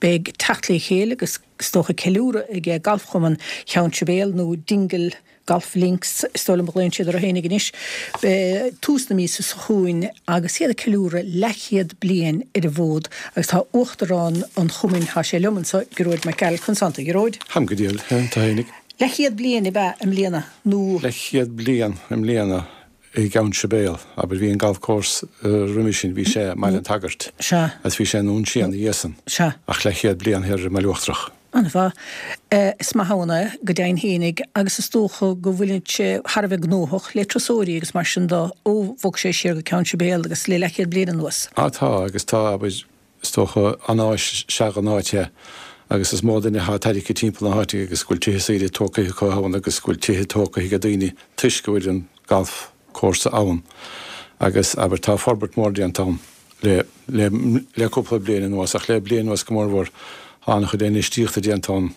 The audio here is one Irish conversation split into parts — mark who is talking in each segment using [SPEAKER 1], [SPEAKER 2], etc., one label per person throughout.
[SPEAKER 1] beg tatlaí chéile agus stocha ceúra ag galfchuman cheann sibéal nó dingel Golf Links stolam bléintse ar hénig inis túsna mí sa chuin agus siad a ceúra lechiad blian ar a bhód agus tá uachtarrán an chumin há sé leman sa goróid me ceil consanta goróid.
[SPEAKER 2] Ham go díal tá hénig.
[SPEAKER 1] Lechiad blian I bheith am léana nó
[SPEAKER 2] lechiad blian am léana I gawn sibéal aber bhí an golfcós rumisin bhí sé meile tagart.
[SPEAKER 1] Se.
[SPEAKER 2] As bhí sé nún sían I dhéasan.
[SPEAKER 1] Se.
[SPEAKER 2] Ach lechiad blian hir me luachtrach.
[SPEAKER 1] Anna bha, is ma hána go dain hénig agus is tócha go bhfuilint sé Harbh gnóthach le trasóirí agus mar sin dá ó bhog sé sér go ceann sibéal agus le lechiad blian an nuas.
[SPEAKER 2] Tá agus tá aber tócha anáis seach an áite agus is mód in há taidir timppla an háiti agus scoil tithe séidir tóca chu hána agus scoil tithe tóca hi go daoine tuis go bhfuil an golf cósa ann agus aber tá forbert mórdaí an tam le cúpla blian an nuas ach le blian nuas go mór bhór hána chu déine stíochtta díantán.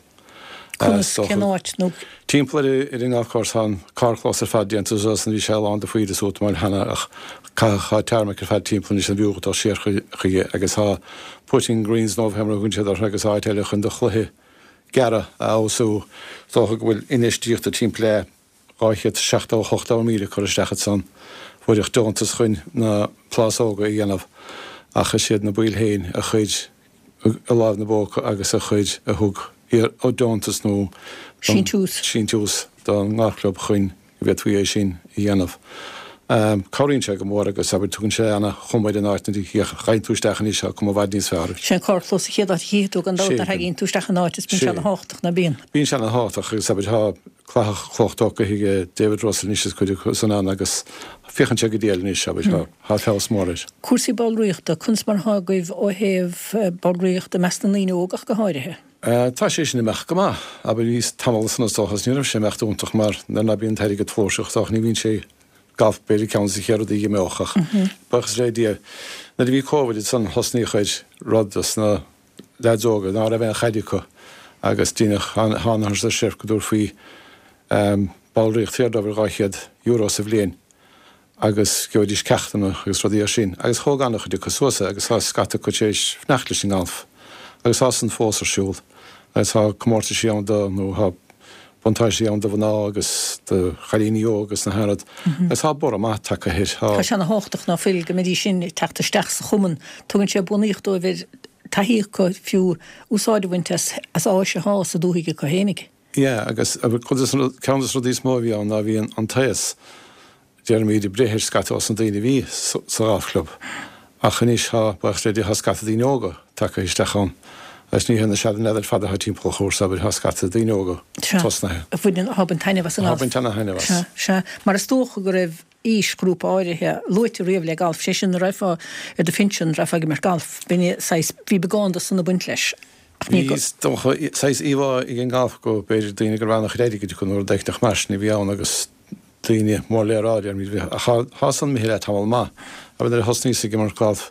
[SPEAKER 1] Cenáit nó.
[SPEAKER 2] Timppla ar an golfcós há carchlás ar fad díanta an bhí se an de faoide sóta mar hena ach cha termach ar fad timppla is an bhúgatá sér chuige agus há putting greens nómh hemra hunse ar agus áiteile chun do chluthe geara ású tócha bhfuil inistíochtta timppla áichead 6-8 míle chu istechad san bhuiideach dontas chuin na plásóga I dhéanamh acha siad na buil héin a chuid a láh na bóca agus a chuid a thug ó dontas nó
[SPEAKER 1] Sin
[SPEAKER 2] tús dá ngaclub chuin I bheith thuí é sin I dhéanamh. Choíonn sé go mór agus aber tugann sé anna chumbaid an áit na dí chaintúistechan is se cum bhhaid níos fearr.
[SPEAKER 1] Sin cóirlós chéad híú an dá ar haginn túistechan áit is bín se an háach na bíon.
[SPEAKER 2] Bín se an háach agus aber há chlochttócha hiige David Russell níos chuidir san an agus fichan se go déal níos se há fés móris.
[SPEAKER 1] Cuasaí ballríochta chuns mar hágaibh ó héh ballríochta mestan líine ógach go háirithe.
[SPEAKER 2] Tá sé sin meach go má, aber níos tamil san tóchas níorh sé mecht úntaach mar na bíon teidir go tlóiseach ní bhín sé golf béli ceann sa chéad í meochach. Bachas rédí na bhí COVID san hosnaí chuid rodas na ledóga ná a bheith chaidico agus tíine hánar sa sir go dúr faoi ballríocht féardóibh gáichead euro sa bblion agus goidís ceachtainna agus rodí sin. Agus thógannach chu go suasa agus há scata go tééis fneachlis sin golf. Agus há san fósar siúil agus há commórta sí an do nó há bontáisi an do bhná agus de chalínío agus na herad. Agus há bor má take hir.
[SPEAKER 1] Tá se na háach ná fil go médí sin teachtasteach sa chuman tugann sé buíochtó bhir taíoch go fiú úsáidehhaintas as á se há sa dúthaige go hénig.
[SPEAKER 2] Ja, agus ceantas rodí mó bhí an ná bhí an taas Jeremy de brethir scata os an daoine bhí sa golfclub. A chaníos há bachréidir há scata daoine óga take isteachán. As ní hena se neidir fada ha timppla chósa aber há scata daoine óga tosnathe.
[SPEAKER 1] A bhuiin haban taine was an
[SPEAKER 2] Haban taine haine was.
[SPEAKER 1] Se mar is tócha go raibh ísgrúpa áirithe luite riamh le golf sé sin raifá ar de finsin raifá go mar golf bhí begáanda sanna buint leis.
[SPEAKER 2] Ís tócha sais íhá I an golf go beidir daoine gur bhánach réidir go nuair deicteach mars ní bhí ann agus daoine mór léráid mí há san mihile tamil má. Aber er hosní sig mar golf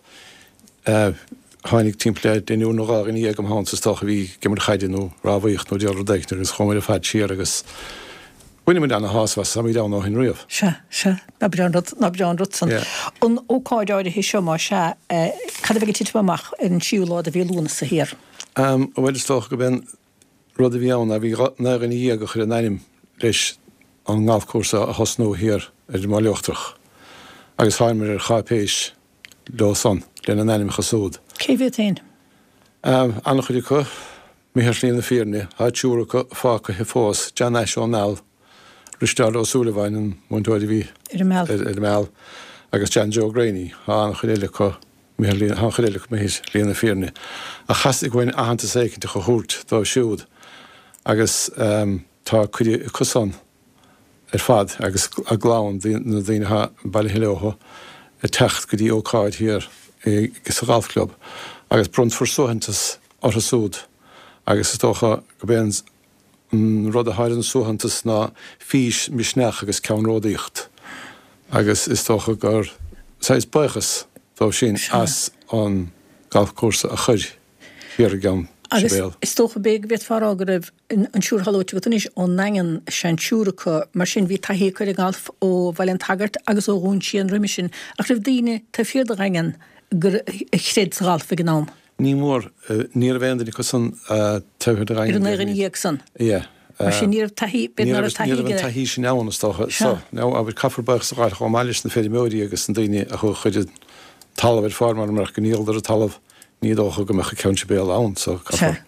[SPEAKER 2] hánig timppla denú nóá in ag am há sa stocha bhí gimar chaidirú ráhaocht nó dear deicnar gus chomir a fad siar agus buine an hás was sam dá nó hin riamh.
[SPEAKER 1] Se na Brian Rutsan. An óáideide hí seo má se cad bheith tiitach an siúlá a bhí lúna sa hir.
[SPEAKER 2] Bhfuil stocha go ben rud a bhí ann a bhí ná an í go chur an naim leis an gáfcósa a hosnú hir ar má leochtrach. Agus háimir ar chápéis lósan lena nanim chasúd.
[SPEAKER 1] Cé bhí tain?
[SPEAKER 2] Anna chuidir chu mihir líonna fíorne, há túra fácha he fós, Jan Eisio Nell, Richard O'Sullivan an muintóidir bhí ar mell, agus Jan Joe Graney, há anna chuidir chu há chuidir mihir líonna fíorne. A chastig goin ahananta sécinnta go hút dó siúd, agus tá chuidir cusan ar fad agus a glán na dtíine bailhileótha a techt go dtí ócáid hir gus a golfclub agus brunt forsúhantas ar a súd agus is tócha go ben rud a háirann súhantas ná fís misneach agus ceanródaíocht agus is tócha gur sais buchas dó sin as an golfcórsa a chuir hir gan.
[SPEAKER 1] Agus is tócha beg bheit far águr an siúr halóte go is ó nengen sean siúracha mar sin bhí taihé chuir golf ó bhhailin tagart agus ó hún sin riimi sin ach raibh daine tá fiad a rengen gur chréad sa golf ag gnám.
[SPEAKER 2] Ní mór níor bhéidir go san tuir
[SPEAKER 1] Ar an íag san. Mar sin níor tahí
[SPEAKER 2] tahí sin nána stocha ná a bhir caffarbach sa gáil chomáilis na féidir móí agus an daine a chu chuidir talamh formar mar go níaldar a talamh nídócha go mecha ceanse béal ann so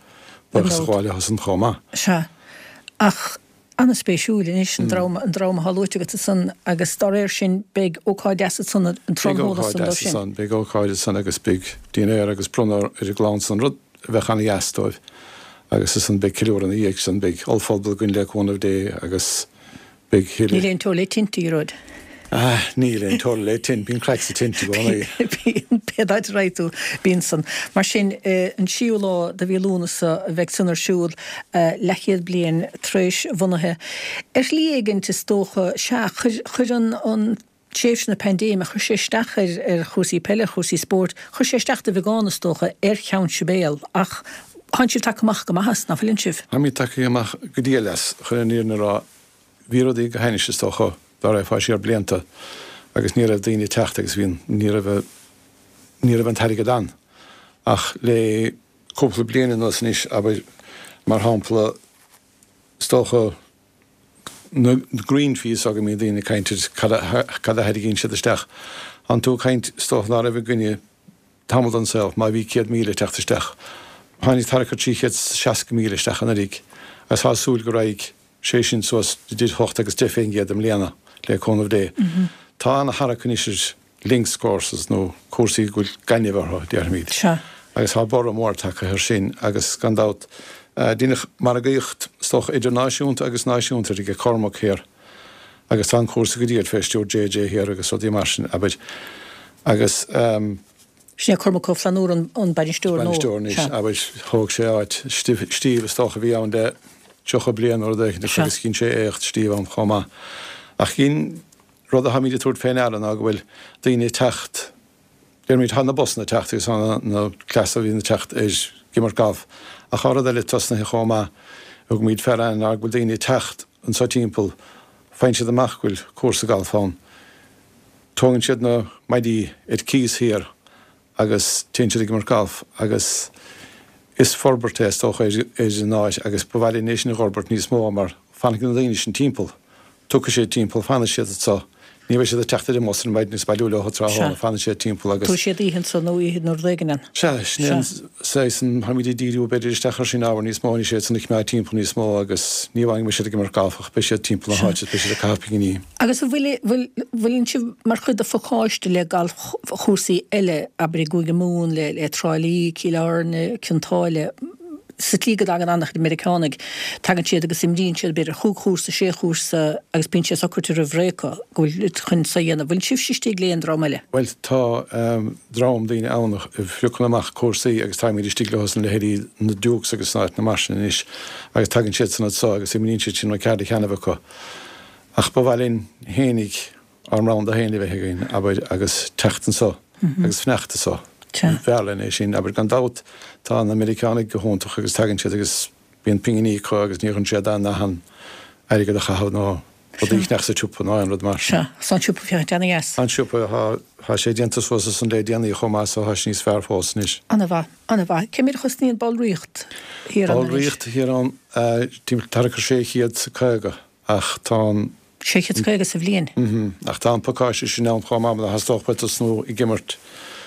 [SPEAKER 2] báile has an chomá.
[SPEAKER 1] Se ach anna spéisiúlin is an drama hallúte go san agus staréir sin big óáid san an tróna
[SPEAKER 2] san big óáide san agus big díanaar agus prunar ar a glán san rud bheitchanna gastóibh. agus is an big kilóir an íag san big alfábal gunn le one of day agus big hill.
[SPEAKER 1] Ní léon tóla tinti rud.
[SPEAKER 2] Ní léon tóla le tin, bín craig sa tinti bhna.
[SPEAKER 1] Bín pedaid raitú bín san. Mar sin an siúlá de bhí lúnasa bheith sunar siúl lechiad blian tréis bhunathe. Líaginn is tócha se chuir an séifs na pandéma chu sé stachar ar chósaí pelle, chósaí sport, chu sé steachta bheánas tócha cheann sibéal ach Háint siú take amach go maithas na fillinn sibh?
[SPEAKER 2] Ha mí take amach go dtí leis chuir níor na rá bhírodí go haine is tócha dar raibh fáisí ar blianta agus ní raibh daoine techt agus bhíon ní raibh an tairigh dan. Ach le cúpla bliana nos níos aber mar hámpla stócha na green fees aga mí daoine caintear cad a heidigín siad isteach. An tú caint stócha ná raibh gunne tamil an self má bhí 100 míle techt isteach. Hánig tarcha tríchéad 60 míle isteach an rík. As há súil go raig sé sin sos did hocht agus deféingiad am léana le con of day. Tá anna haracaníir links courses nó cuasaí gúil gannehartha dearmíd. Agus há bor mór take ar sin agus gandát dínach mar a gaocht stoch idirnáisiúnta agus náisiúnta ag cormach héir. Agus tá cuasa go dtíad festú JJ héir agus ó dí mar sin agus
[SPEAKER 1] Sin cormacó flanúr an bainistúr nó.
[SPEAKER 2] Bainistúr aber thóg sé áit stíomh stocha bhí an de tucha blian or de agus cinn sé écht stíomh an chomá. Ach cinn rud a haíidir túirt féin an a bhfuil daoine techt déirmid hanna bosna techt agus na clasa bhí na techt is gimar gaf. A chárad eile tosna chomá ag míad ferran a bhfuil daoine techt an sa timppel féin siad amach bhfuil cuasa galfáin. Tógann siad na maidí it cís hir agus tinsead ag mar galf agus is forbertéis tócha is an náis agus bhhaile néisina Robert níos mó mar fannig na daoine sin timppel. Tucha sé timppel fanna siad atá. Ní bheith siad a teachtar i mos an maidid níos bailúla ráá fanna sé timppel agus.
[SPEAKER 1] Tú siad íhann san nó iad nó réigean.
[SPEAKER 2] sé san haidí díú beidir stechar sin áhar níos máí sé san ich mé timppel níos mó agus níhhaing me siad mar galfach be sé timppel háid be sé a caping ní.
[SPEAKER 1] Agus bhfuiln si mar chud a foáiste le gal chósaí eile aber goige mún le tráilí cíárne cintáile. Sa tlígad agan annach Americanig tagan siad agus imdín siad beidir chúchúsa séchúsa agus pin siad sacrúir a bhrécha gohfuil chun sa dhéana bhfuil sibh sití léon drám eile.
[SPEAKER 2] Well tá drám daoine annach fiúchan amach cuasaí agus táimid stíglehas le héirí na dúgus agus náit na marsin is agus tagan siad sanna sa agus imdín siad sin cead cheannacha. Ach ba bhhailín hénig armrán a héana bheith gin agus teachtan sa agus fnechta sa. Bhealin é sin, aber gan dát tá an Americanig go hóntaach agus tagann siad agus bíon pinganí chu agus níor an siad na han aige a chahabh ná bud ich nech sa túpa ná an rud mar.
[SPEAKER 1] San túpa fiach déana gas.
[SPEAKER 2] An túpa há sé déantas fósa san le déanaí chomá sa há níos fear fós níos.
[SPEAKER 1] Anna bha, cemir chusníon ballríocht hir an.
[SPEAKER 2] Ballríocht hir an tím tarcha sé chiad sa caiga ach tá
[SPEAKER 1] séchiad caiga sa bblion.
[SPEAKER 2] Ach tá an pakáisi sin ná chomá a hastáchpa a snú I gimmert.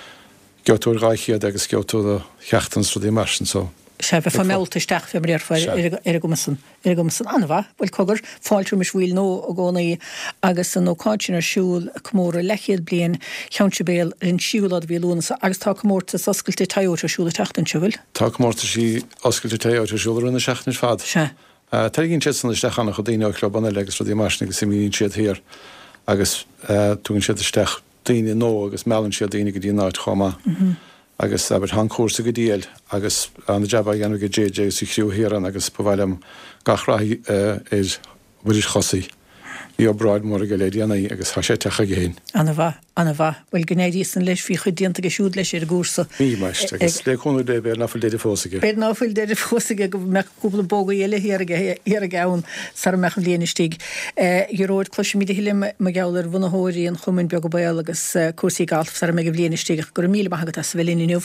[SPEAKER 2] Geúir ráichiad agus geúir a chechtans rudí marsin so.
[SPEAKER 1] Se bheith fa melltaisteach fé mar ar gomasan anmha, bhfuil cogur fáiltú mis bhfuil nó a gcónaí agus an nóáin ar siúil cummóra lechiad blian cheanse béal rin siúlad bhíúnasa agus tá cummórta oscailte taíout siúla teachtain siúil.
[SPEAKER 2] Tá cummórta sí oscailte taíout siúla rinne seachna fad. Tá ginn siad san isteachna chu daine le banna legus rudí marsin agus simíonn siad hir agus tugann siad isteach daine nó agus meann siad daine go dtí náid chomá. Agus aber han cuasa go díal agus an jabba gan go JJ sa chriú héan agus bhhailm gachraí bhuiidir chosaí í braid mór go léidirna agus tá sé techa géin.
[SPEAKER 1] Anna bha, bhfuil gnéidí san leis fhí chu dianta go siúd leis ar gúsa.
[SPEAKER 2] Ní meist agus le chunú dé beir náfuil déidir fósaige.
[SPEAKER 1] Beir náfuil déidir fósaige go meúpla bóga eile hir a gabhann sa mechan léanastíg. Iróid cloisi míad hiile me geallar bhunathóirí an chumann beag go bail agus cuasaí galf sa me go bléanastíig gur míle maigad a sa bhfuil inniu